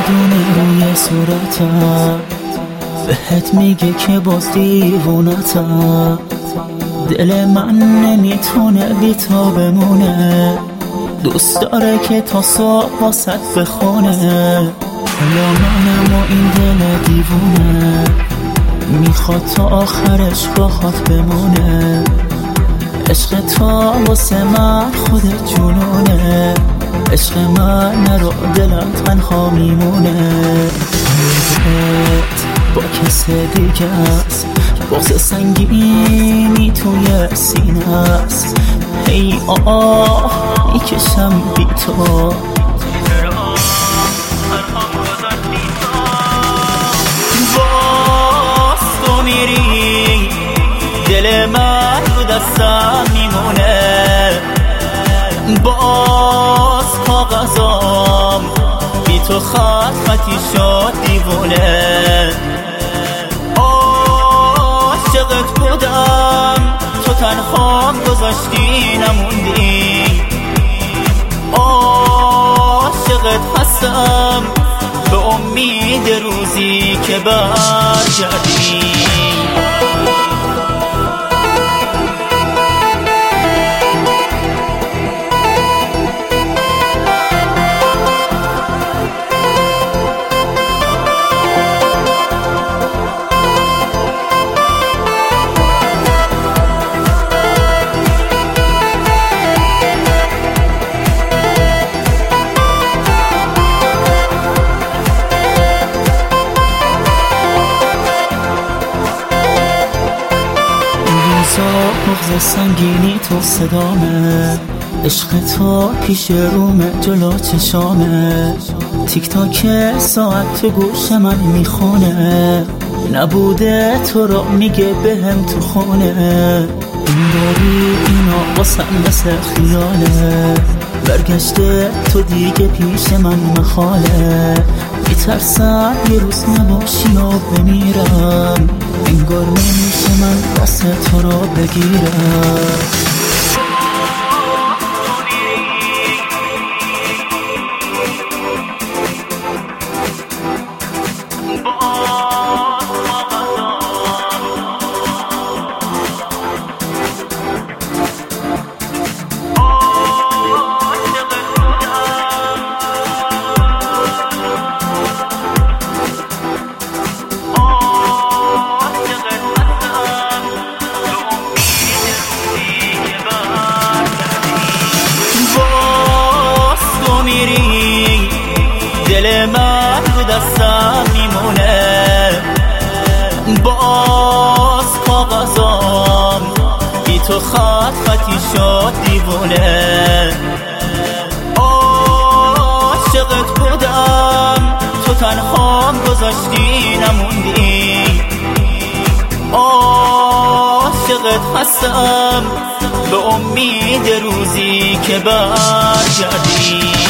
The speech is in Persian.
میدونه روی صورتم بهت میگه که باز دیوونتم. دل من نمیتونه بی تو بمونه، دوست داره که تا صبح واسط بخونه. حالا منم و این دل دیوونه، میخواد تا آخرش باهات بمونه. عشق تو واسه من خودت جنونه، عشق من نرو دلم تنها میمونه. با کس دیگه است، بغض سنگینی توی سینه است. ای میکشم بی تو، باز تو میری دل من رو دستم میمونه. باز کاغذام بی تو خط خطی شد دیوونه. عاشقت بودم تو تنها گذاشتی نموندی، عاشقت هستم به امید روزی که برگردی. بغض سنگینی تو صدامه، عشق تو پیش رومه جلو چشامه. تیک تاک ساعت تو گوش من میخونه، نبوده تو رو میگه بهم تو خونه. این داری اینا واسم مثل خیاله، برگشته تو دیگه پیش من محاله. میترسم یه روز نباشی و بمیرم، انگار نمیشه من واسه تو رو بگیرم. دل من رو دستم میمونه، باز کاغذام بی تو خط خطی شد دیوونه. عاشقت بودم تو تنها گذاشتی نموندی، عاشقت هستم به امید روزی که برگردی.